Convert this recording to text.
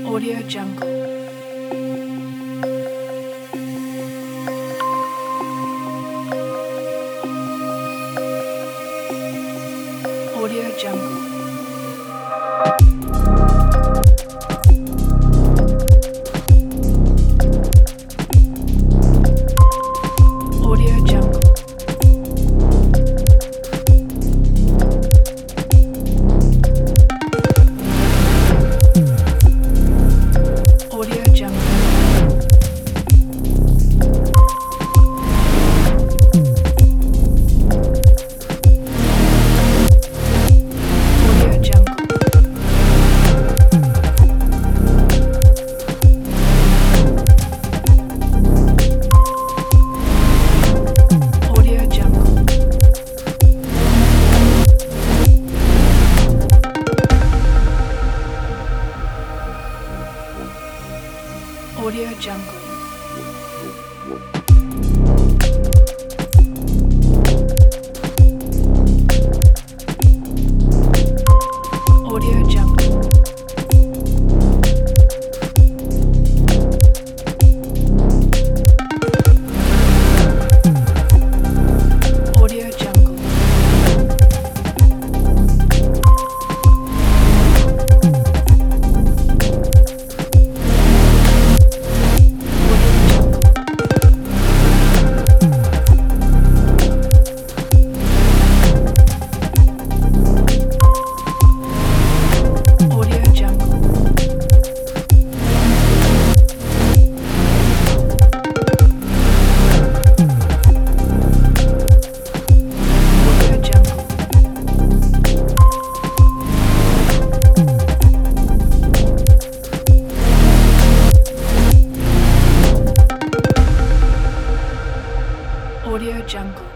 Audio Jungle. Audio Jungle. Audio Jungle. Audio Jungle. Audio Jungle. Audio Jungle. Audio Jungle. Audio Jungle. Audio Jungle. Audio Jungle. Audio Jungle. Audio Jungle.